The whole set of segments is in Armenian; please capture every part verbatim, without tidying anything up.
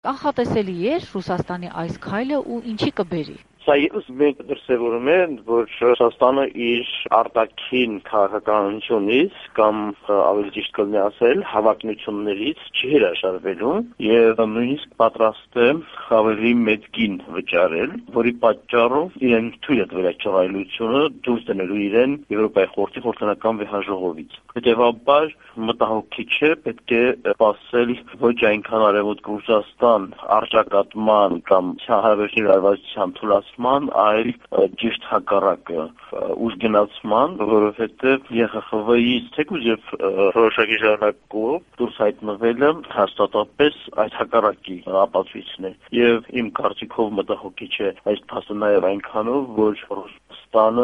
Կանխատեսելի էր Ռուսաստանի այս քայլը ու ինչի կբերի։ Սա ևս մեկ դրսևորում է, որ Ռուսաստանը իր արտաքին քաղաքականությունից կամ ավելի ճիշտ կլինի ասել հավակնություններից չի հրաժարվելու եւ նույնիսկ պատրաստ է ավելի մեծ գին վճարել, որի պատճառով իրեն թույլ է տվել այդ ճղայլությունը դուրս դնելու իրեն Եվրոպայի խորհրդի խորհրդանական վեհաժողովից։ Հետևաբար մտահոգիչ է, պետք է սպասել ոչ այնքան արևմուտք Ռուսաստան առճակատման կամ հարաբերությունների լարվածության թուլացման, այլ ճիշտ հակառակը ուժգնացման, որովհետև Ե Խ Խ V-ից թեկուզ եւ որոշակի ժամանակով դուրս հայտնվելը հաստատապես այդ հակառակի ապացույցն է։ Եվ իմ կարծիքով մտահոգիչ է այս փաստը նաեւ այնքանով, որ Ռուսաստանը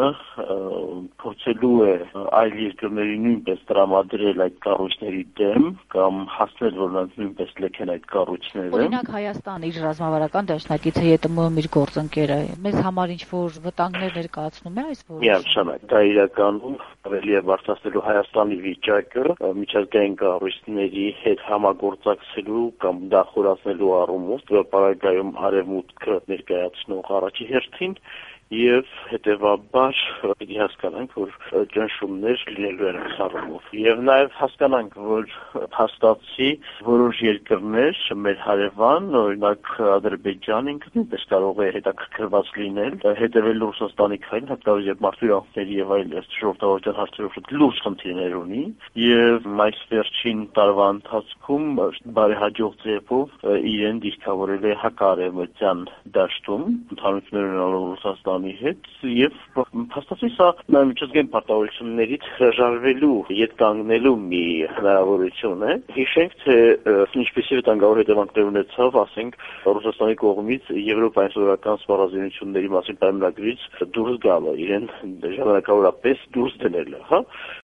փորձելու է այլ երկրների նույնպես տրամադրել այդ կառույցների դեմ կամ հասնել, որ նրանք նույնպես լքեն այդ կառույցները։ Օրինակ Հայաստանը իր ռազմավարական դաշնակիցը Ե Տ Մ-ում իր գործընկերը մեզ համար ինչ-որ վտանգներ ներկայացնում է այս որոշումը։ Միանշանակ, դա իրականում ավելի է բարձրացնելու Հայաստանի վիճակը միջազգային կառույցների հետ համագործակցելու կամ դա խորացնելու առումով, պարագայում արևմուտքը ներկայացնող առաջի հերթին եւ հետեւաբար պիտի հասկանանք, որ ճնշումներ լինելու են առումով։ Եվ նաեւ հասկանանք, որ հաստատի որոշ երկրներ մեր հարևան, օրինակ Ադրբեջանը ինքը նույնպես կարող է հետաքրքրված լինել, հետևել Ռուսաստանի քայլին, հատկապես երբ մարդու իրավունքների եւ այլ ժողովրդավարության հարցերով շատ լուրջ խնդիրներ ունի, եւ այս վերջին տարվա ընթացքում բարեհաջող ձևով իրեն դիրքավորել է հակարևմտյան դաշտում, ընդհանրություններ ունենալով Ռուսաստանի հետ եւ հաստատի սա միջազգային պարտավորություններից հրաժարվելու, ետ կանգնելու մի հնարավորություն է։ Հիշենք, թե ինչպեսի վտանգավոր հետևանքներ ունեցավ, ասենք, Ռուսաստանի կողմից Եվրոպայի սովորական սպառազինությունների մասին պայմանագրից դուրս գալը, իրեն ժամանակավորապես դուրս դնելը, հա։